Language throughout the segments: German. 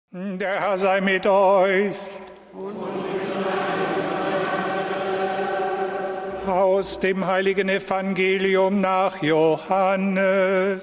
Der Herr sei mit euch. Aus dem heiligen Evangelium nach Johannes.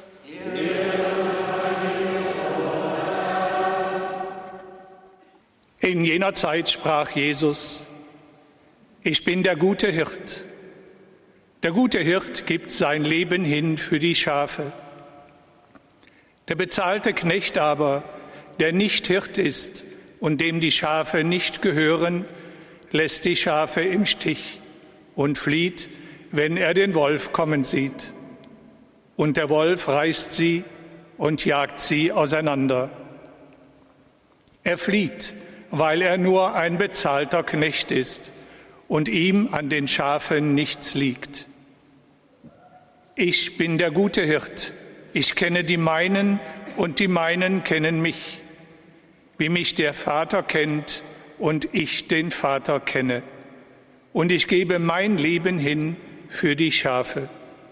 In jener Zeit sprach Jesus: Ich bin der gute Hirt. Der gute Hirt gibt sein Leben hin für die Schafe. Der bezahlte Knecht aber, der nicht Hirt ist und dem die Schafe nicht gehören, lässt die Schafe im Stich und flieht, wenn er den Wolf kommen sieht. Und der Wolf reißt sie und jagt sie auseinander. Er flieht, weil er nur ein bezahlter Knecht ist und ihm an den Schafen nichts liegt. Ich bin der gute Hirt. Ich kenne die meinen und die meinen kennen mich, wie mich der Vater kennt und ich den Vater kenne. Und ich gebe mein Leben hin für die Schafe.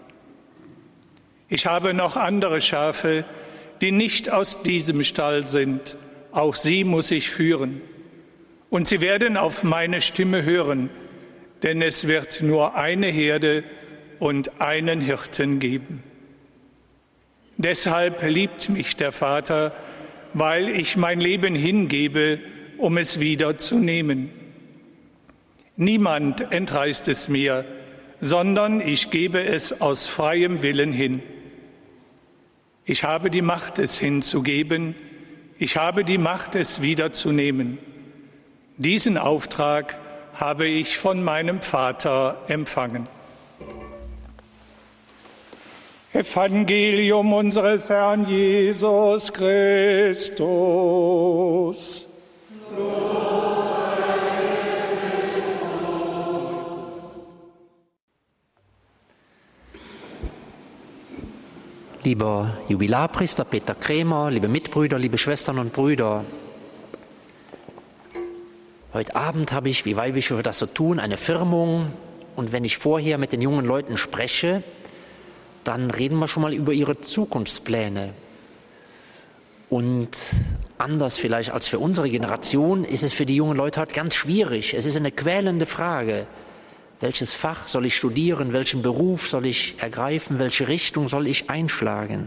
Ich habe noch andere Schafe, die nicht aus diesem Stall sind. Auch sie muss ich führen. Und sie werden auf meine Stimme hören, denn es wird nur eine Herde und einen Hirten geben. Deshalb liebt mich der Vater, weil ich mein Leben hingebe, um es wieder zu nehmen. Niemand entreißt es mir, sondern ich gebe es aus freiem Willen hin. Ich habe die Macht, es hinzugeben. Ich habe die Macht, es wiederzunehmen. Diesen Auftrag habe ich von meinem Vater empfangen. Evangelium unseres Herrn Jesus Christus. Lieber Jubilarpriester Peter Krämer, liebe Mitbrüder, liebe Schwestern und Brüder, heute Abend habe ich, wie Weihbischöfe das so tun, eine Firmung, und wenn ich vorher mit den jungen Leuten spreche, dann reden wir schon mal über ihre Zukunftspläne. Und anders vielleicht als für unsere Generation ist es für die jungen Leute heute ganz schwierig. Es ist eine quälende Frage. Welches Fach soll ich studieren? Welchen Beruf soll ich ergreifen? Welche Richtung soll ich einschlagen?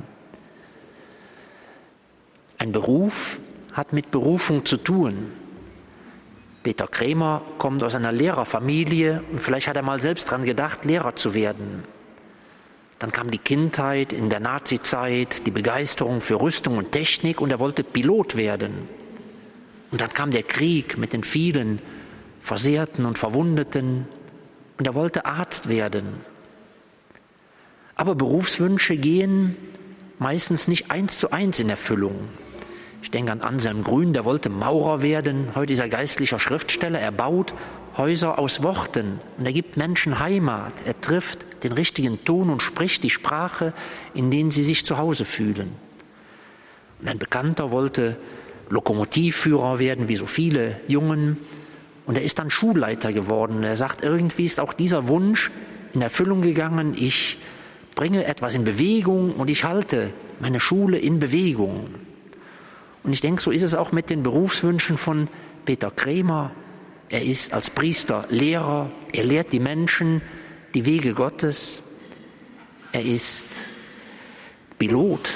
Ein Beruf hat mit Berufung zu tun. Peter Krämer kommt aus einer Lehrerfamilie und vielleicht hat er mal selbst daran gedacht, Lehrer zu werden. Dann kam die Kindheit in der Nazizeit, die Begeisterung für Rüstung und Technik, und er wollte Pilot werden. Und dann kam der Krieg mit den vielen Versehrten und Verwundeten, und er wollte Arzt werden. Aber Berufswünsche gehen meistens nicht 1:1 in Erfüllung. Ich denke an Anselm Grün, der wollte Maurer werden. Heute ist er geistlicher Schriftsteller. Er baut Häuser aus Worten und er gibt Menschen Heimat. Er trifft den richtigen Ton und spricht die Sprache, in denen sie sich zu Hause fühlen. Und ein Bekannter wollte Lokomotivführer werden, wie so viele Jungen. Und er ist dann Schulleiter geworden. Er sagt, irgendwie ist auch dieser Wunsch in Erfüllung gegangen. Ich bringe etwas in Bewegung und ich halte meine Schule in Bewegung. Und ich denke, so ist es auch mit den Berufswünschen von Peter Krämer. Er ist als Priester Lehrer. Er lehrt die Menschen die Wege Gottes. Er ist Pilot.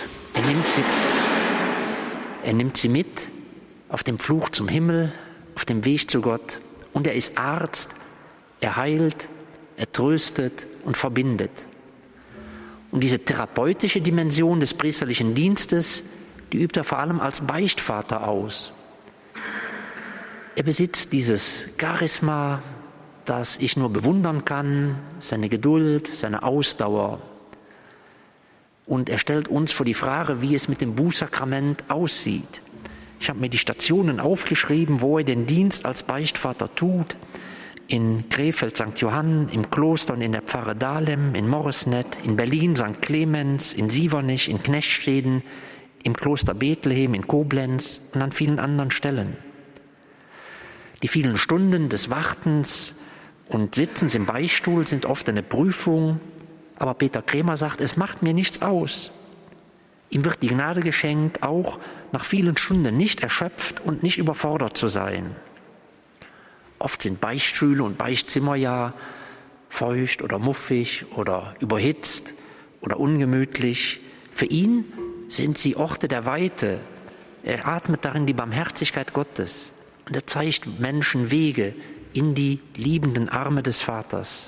Er nimmt sie mit auf dem Fluch zum Himmel, auf dem Weg zu Gott. Und er ist Arzt. Er heilt, er tröstet und verbindet. Und diese therapeutische Dimension des priesterlichen Dienstes, die übt er vor allem als Beichtvater aus. Er besitzt dieses Charisma, das ich nur bewundern kann, seine Geduld, seine Ausdauer. Und er stellt uns vor die Frage, wie es mit dem Bußsakrament aussieht. Ich habe mir die Stationen aufgeschrieben, wo er den Dienst als Beichtvater tut. In Krefeld St. Johann, im Kloster und in der Pfarre Dahlem, in Moresnet, in Berlin St. Clemens, in Sievernich, in Knechtsteden, im Kloster Bethlehem, in Koblenz und an vielen anderen Stellen. Die vielen Stunden des Wartens und Sitzens im Beichtstuhl sind oft eine Prüfung, aber Peter Krämer sagt, es macht mir nichts aus. Ihm wird die Gnade geschenkt, auch nach vielen Stunden nicht erschöpft und nicht überfordert zu sein. Oft sind Beichtstühle und Beichtzimmer ja feucht oder muffig oder überhitzt oder ungemütlich. Für ihn sind sie Orte der Weite. Er atmet darin die Barmherzigkeit Gottes und er zeigt Menschen Wege in die liebenden Arme des Vaters.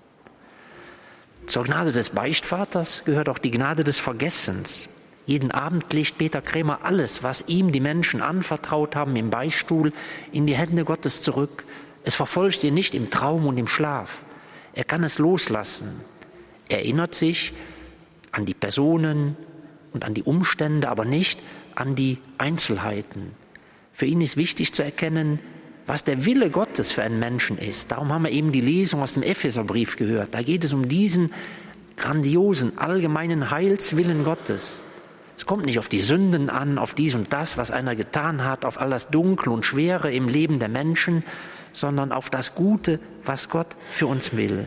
Zur Gnade des Beichtvaters gehört auch die Gnade des Vergessens. Jeden Abend legt Peter Krämer alles, was ihm die Menschen anvertraut haben im Beichtstuhl, in die Hände Gottes zurück. Es verfolgt ihn nicht im Traum und im Schlaf. Er kann es loslassen. Er erinnert sich an die Personen und an die Umstände, aber nicht an die Einzelheiten. Für ihn ist wichtig zu erkennen, was der Wille Gottes für einen Menschen ist. Darum haben wir eben die Lesung aus dem Epheserbrief gehört. Da geht es um diesen grandiosen, allgemeinen Heilswillen Gottes. Es kommt nicht auf die Sünden an, auf dies und das, was einer getan hat, auf all das Dunkle und Schwere im Leben der Menschen, sondern auf das Gute, was Gott für uns will.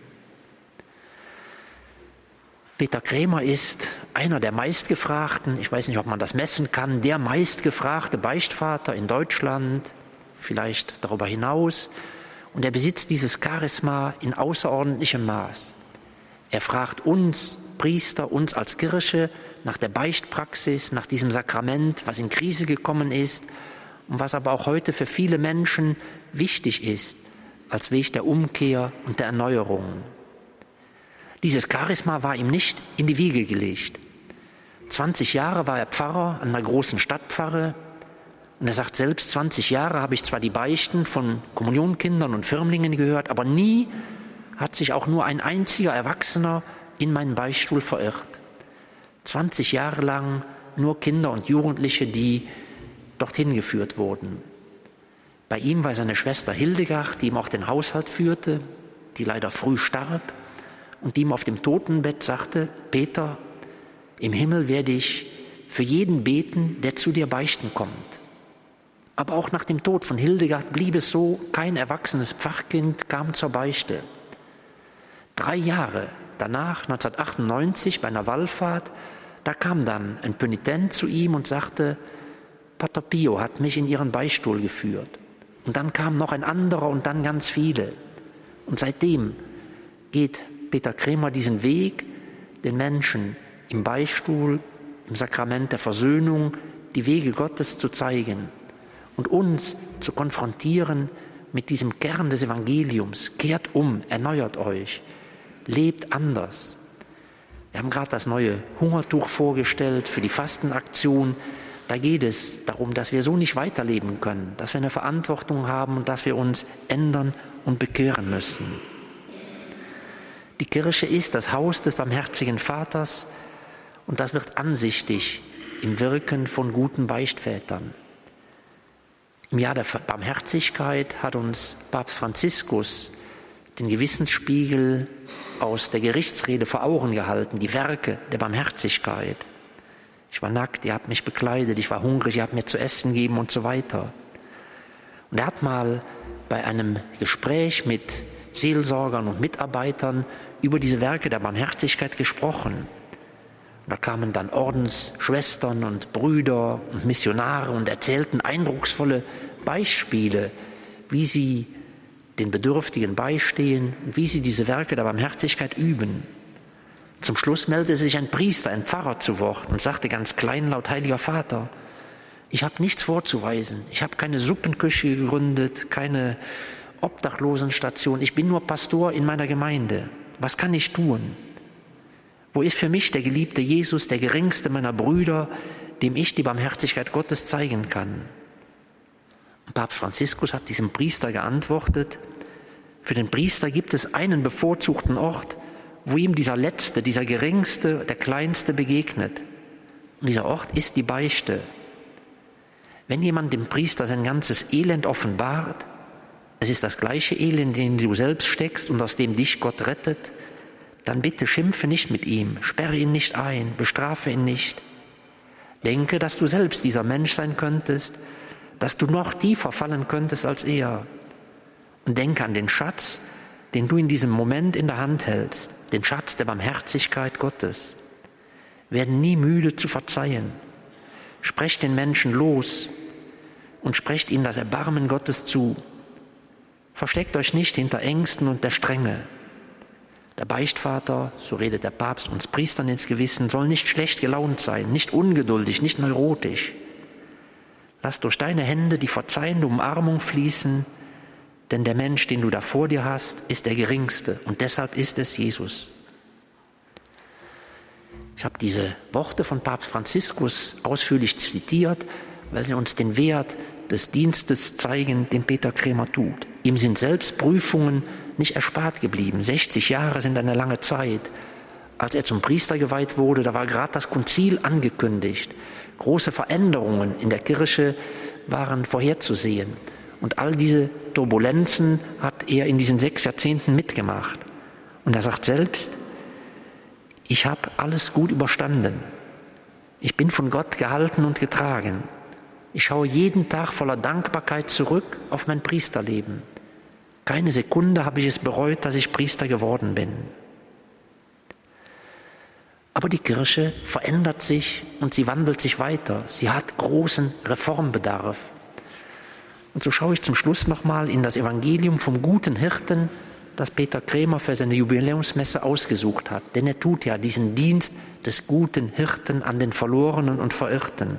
Peter Krämer ist einer der meistgefragten, ich weiß nicht, ob man das messen kann, der meistgefragte Beichtvater in Deutschland, vielleicht darüber hinaus. Und er besitzt dieses Charisma in außerordentlichem Maß. Er fragt uns Priester, uns als Kirche, nach der Beichtpraxis, nach diesem Sakrament, was in Krise gekommen ist und was aber auch heute für viele Menschen wichtig ist, als Weg der Umkehr und der Erneuerung. Dieses Charisma war ihm nicht in die Wiege gelegt. 20 Jahre war er Pfarrer an einer großen Stadtpfarre und er sagt selbst, 20 Jahre habe ich zwar die Beichten von Kommunionkindern und Firmlingen gehört, aber nie hat sich auch nur ein einziger Erwachsener in meinen Beichtstuhl verirrt. 20 Jahre lang nur Kinder und Jugendliche, die dorthin geführt wurden. Bei ihm war seine Schwester Hildegard, die ihm auch den Haushalt führte, die leider früh starb und die ihm auf dem Totenbett sagte, Peter, im Himmel werde ich für jeden beten, der zu dir beichten kommt. Aber auch nach dem Tod von Hildegard blieb es so, kein erwachsenes Pfarrkind kam zur Beichte. 3 Jahre danach, 1998, bei einer Wallfahrt, da kam dann ein Pönitent zu ihm und sagte, Pater Pio hat mich in ihren Beichtstuhl geführt. Und dann kam noch ein anderer und dann ganz viele. Und seitdem geht Peter Krämer diesen Weg, den Menschen im Beichtstuhl, im Sakrament der Versöhnung, die Wege Gottes zu zeigen und uns zu konfrontieren mit diesem Kern des Evangeliums. Kehrt um, erneuert euch, lebt anders. Wir haben gerade das neue Hungertuch vorgestellt für die Fastenaktion. Da geht es darum, dass wir so nicht weiterleben können, dass wir eine Verantwortung haben und dass wir uns ändern und bekehren müssen. Die Kirche ist das Haus des barmherzigen Vaters und das wird ansichtig im Wirken von guten Beichtvätern. Im Jahr der Barmherzigkeit hat uns Papst Franziskus den Gewissensspiegel aus der Gerichtsrede vor Augen gehalten, die Werke der Barmherzigkeit. Ich war nackt, ihr habt mich bekleidet, ich war hungrig, ihr habt mir zu essen gegeben und so weiter. Und er hat mal bei einem Gespräch mit Seelsorgern und Mitarbeitern über diese Werke der Barmherzigkeit gesprochen. Und da kamen dann Ordensschwestern und Brüder und Missionare und erzählten eindrucksvolle Beispiele, wie sie den Bedürftigen beistehen und wie sie diese Werke der Barmherzigkeit üben. Zum Schluss meldete sich ein Priester, ein Pfarrer zu Wort und sagte ganz kleinlaut, Heiliger Vater, ich habe nichts vorzuweisen. Ich habe keine Suppenküche gegründet, keine Obdachlosenstation. Ich bin nur Pastor in meiner Gemeinde. Was kann ich tun? Wo ist für mich der geliebte Jesus, der geringste meiner Brüder, dem ich die Barmherzigkeit Gottes zeigen kann? Und Papst Franziskus hat diesem Priester geantwortet, für den Priester gibt es einen bevorzugten Ort, wo ihm dieser Letzte, dieser Geringste, der Kleinste begegnet. Und dieser Ort ist die Beichte. Wenn jemand dem Priester sein ganzes Elend offenbart, es ist das gleiche Elend, in dem du selbst steckst und aus dem dich Gott rettet, dann bitte schimpfe nicht mit ihm, sperre ihn nicht ein, bestrafe ihn nicht. Denke, dass du selbst dieser Mensch sein könntest, dass du noch tiefer fallen könntest als er. Und denke an den Schatz, den du in diesem Moment in der Hand hältst, den Schatz der Barmherzigkeit Gottes. Werde nie müde zu verzeihen. Sprecht den Menschen los und sprecht ihnen das Erbarmen Gottes zu. Versteckt euch nicht hinter Ängsten und der Strenge. Der Beichtvater, so redet der Papst uns Priestern ins Gewissen, soll nicht schlecht gelaunt sein, nicht ungeduldig, nicht neurotisch. Lass durch deine Hände die verzeihende Umarmung fließen, denn der Mensch, den du da vor dir hast, ist der Geringste und deshalb ist es Jesus. Ich habe diese Worte von Papst Franziskus ausführlich zitiert, weil sie uns den Wert des Dienstes zeigen, den Peter Kremer tut. Ihm sind selbst Prüfungen nicht erspart geblieben. 60 Jahre sind eine lange Zeit. Als er zum Priester geweiht wurde, da war gerade das Konzil angekündigt. Große Veränderungen in der Kirche waren vorherzusehen. Und all diese Turbulenzen hat er in diesen 6 Jahrzehnten mitgemacht. Und er sagt selbst, ich habe alles gut überstanden. Ich bin von Gott gehalten und getragen. Ich schaue jeden Tag voller Dankbarkeit zurück auf mein Priesterleben. Keine Sekunde habe ich es bereut, dass ich Priester geworden bin. Aber die Kirche verändert sich und sie wandelt sich weiter. Sie hat großen Reformbedarf. Und so schaue ich zum Schluss nochmal in das Evangelium vom guten Hirten, das Peter Kremer für seine Jubiläumsmesse ausgesucht hat. Denn er tut ja diesen Dienst des guten Hirten an den Verlorenen und Verirrten.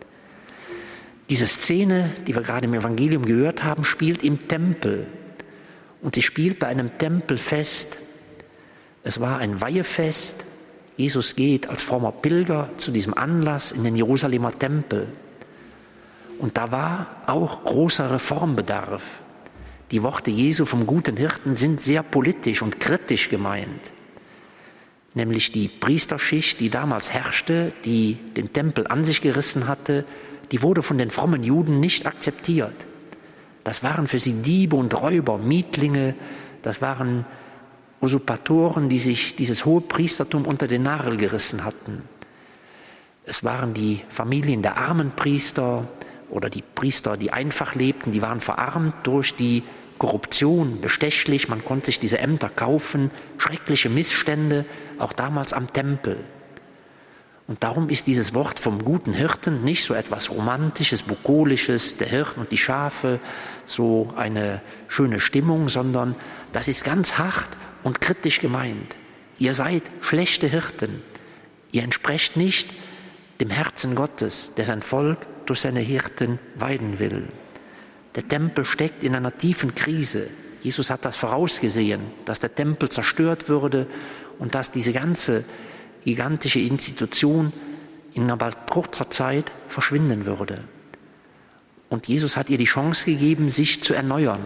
Diese Szene, die wir gerade im Evangelium gehört haben, spielt im Tempel. Und sie spielt bei einem Tempelfest. Es war ein Weihefest. Jesus geht als frommer Pilger zu diesem Anlass in den Jerusalemer Tempel. Und da war auch großer Reformbedarf. Die Worte Jesu vom guten Hirten sind sehr politisch und kritisch gemeint. Nämlich die Priesterschicht, die damals herrschte, die den Tempel an sich gerissen hatte, die wurde von den frommen Juden nicht akzeptiert. Das waren für sie Diebe und Räuber, Mietlinge, das waren Usurpatoren, die sich dieses hohe Priestertum unter den Nagel gerissen hatten. Es waren die Familien der armen Priester oder die Priester, die einfach lebten, die waren verarmt durch die Korruption, bestechlich, man konnte sich diese Ämter kaufen, schreckliche Missstände, auch damals am Tempel. Und darum ist dieses Wort vom guten Hirten nicht so etwas Romantisches, Bukolisches, der Hirt und die Schafe, so eine schöne Stimmung, sondern das ist ganz hart und kritisch gemeint. Ihr seid schlechte Hirten. Ihr entsprecht nicht dem Herzen Gottes, der sein Volk durch seine Hirten weiden will. Der Tempel steckt in einer tiefen Krise. Jesus hat das vorausgesehen, dass der Tempel zerstört würde und dass diese ganze gigantische Institution in einer bald kurzer Zeit verschwinden würde. Und Jesus hat ihr die Chance gegeben, sich zu erneuern.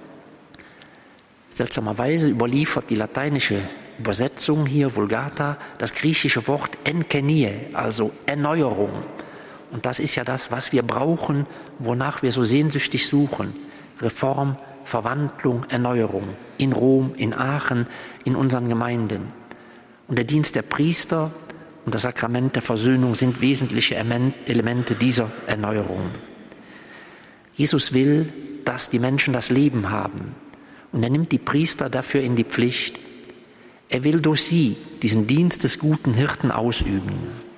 Seltsamerweise überliefert die lateinische Übersetzung hier, Vulgata, das griechische Wort enkenie, also Erneuerung. Und das ist ja das, was wir brauchen, wonach wir so sehnsüchtig suchen. Reform, Verwandlung, Erneuerung. In Rom, in Aachen, in unseren Gemeinden. Und der Dienst der Priester und das Sakrament der Versöhnung sind wesentliche Elemente dieser Erneuerung. Jesus will, dass die Menschen das Leben haben. Und er nimmt die Priester dafür in die Pflicht. Er will durch sie diesen Dienst des guten Hirten ausüben.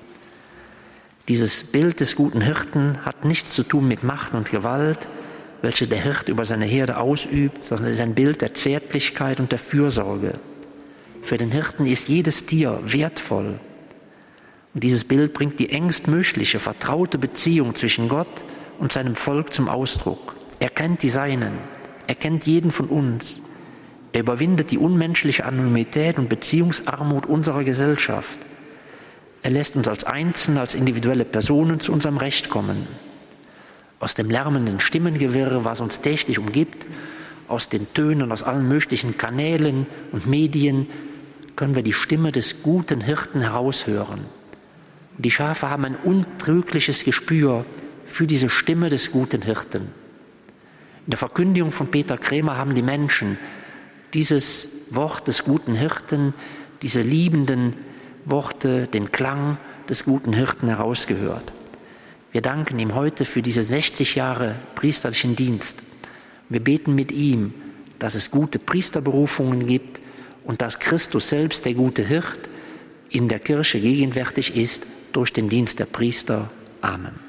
Dieses Bild des guten Hirten hat nichts zu tun mit Macht und Gewalt, welche der Hirt über seine Herde ausübt, sondern es ist ein Bild der Zärtlichkeit und der Fürsorge. Für den Hirten ist jedes Tier wertvoll. Und dieses Bild bringt die engstmögliche, vertraute Beziehung zwischen Gott und seinem Volk zum Ausdruck. Er kennt die Seinen, er kennt jeden von uns. Er überwindet die unmenschliche Anonymität und Beziehungsarmut unserer Gesellschaft. Er lässt uns als Einzelne, als individuelle Personen zu unserem Recht kommen. Aus dem lärmenden Stimmengewirr, was uns täglich umgibt, aus den Tönen, aus allen möglichen Kanälen und Medien, können wir die Stimme des guten Hirten heraushören. Die Schafe haben ein untrügliches Gespür für diese Stimme des guten Hirten. In der Verkündigung von Peter Kremer haben die Menschen dieses Wort des guten Hirten, diese liebenden Worte, den Klang des guten Hirten herausgehört. Wir danken ihm heute für diese 60 Jahre priesterlichen Dienst. Wir beten mit ihm, dass es gute Priesterberufungen gibt und dass Christus selbst, der gute Hirt, in der Kirche gegenwärtig ist durch den Dienst der Priester. Amen.